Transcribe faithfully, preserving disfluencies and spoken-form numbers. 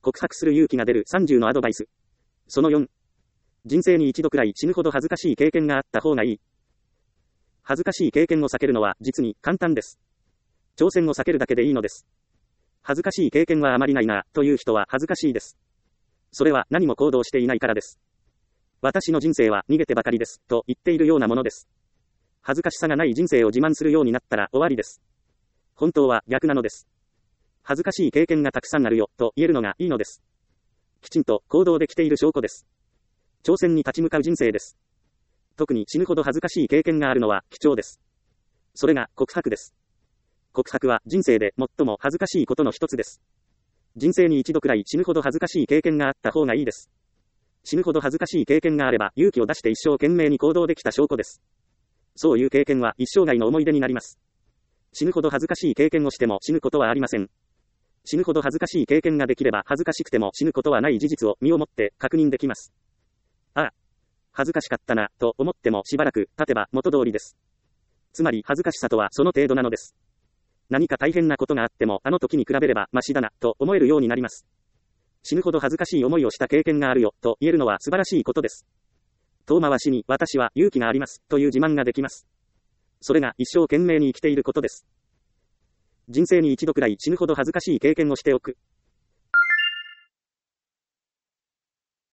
告白する勇気が出るさんじゅうのアドバイス。そのよん。人生に一度くらい死ぬほど恥ずかしい経験があった方がいい。恥ずかしい経験を避けるのは実に簡単です。挑戦を避けるだけでいいのです。恥ずかしい経験はあまりないな、という人は恥ずかしいです。それは何も行動していないからです。私の人生は逃げてばかりです、と言っているようなものです。恥ずかしさがない人生を自慢するようになったら終わりです。本当は逆なのです。恥ずかしい経験がたくさんあるよ、と言えるのがいいのです。きちんと行動できている証拠です。挑戦に立ち向かう人生です。特に死ぬほど恥ずかしい経験があるのは貴重です。それが告白です。告白は人生で最も恥ずかしいことの一つです。人生に一度くらい死ぬほど恥ずかしい経験があった方がいいです。死ぬほど恥ずかしい経験があれば勇気を出して一生懸命に行動できた証拠です。そういう経験は一生涯の思い出になります。死ぬほど恥ずかしい経験をしても死ぬことはありません。死ぬほど恥ずかしい経験ができれば恥ずかしくても死ぬことはない事実を身をもって確認できます。ああ、恥ずかしかったな、と思ってもしばらく経てば元通りです。つまり恥ずかしさとはその程度なのです。何か大変なことがあってもあの時に比べればマシだな、と思えるようになります。死ぬほど恥ずかしい思いをした経験があるよ、と言えるのは素晴らしいことです。遠回しに私は勇気があります、という自慢ができます。それが一生懸命に生きていることです。人生に一度くらい死ぬほど恥ずかしい経験をしておく。